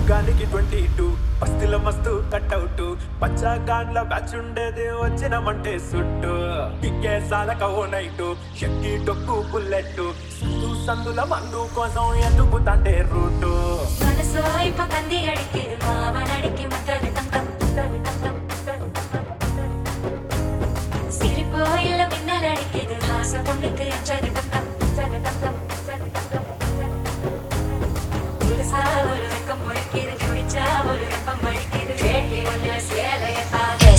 గానికి 22 పస్తుల మస్తు cutout పచ్చాగాన్ల batch ఉండేది వచ్చినమంటే సుట్టు కిక్కే సాలక ఓ నైటు షక్కి టొక్కు బుల్లెట్ సందుల మందు కోసం ఎత్తుకుతాంటే రూటు మనసు అయిపోతుంది అడిగి మావనడికి ముద్దలు తంతం సిరిపోయిల మిన్నలడికి హాస పొందుకు ఎంచరు తంతం సావులు వెక్కం ముడికిరు చూడిచావులు వెక్కం ముడికిరు వేటి ఉన్న సేలయ తాగే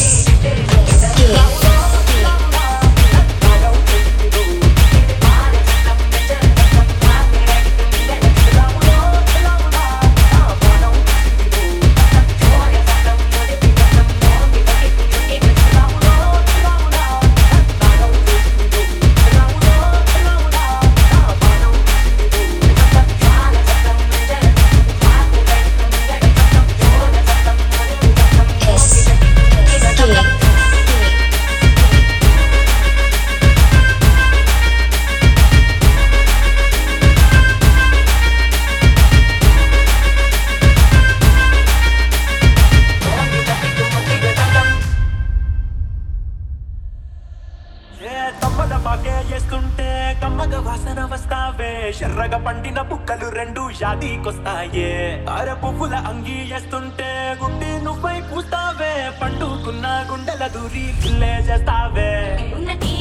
చేస్తుంటే కమ్మగ వాసన వస్తావే ఎర్రగా పండిన బుక్కలు రెండు షాదీకొస్తాయే అర పువ్వుల అంగి వేస్తుంటే గుండె నువ్వై పూస్తావే పండుకున్న గుండెల దూరి గిల్లే చేస్తావే ఉన్నది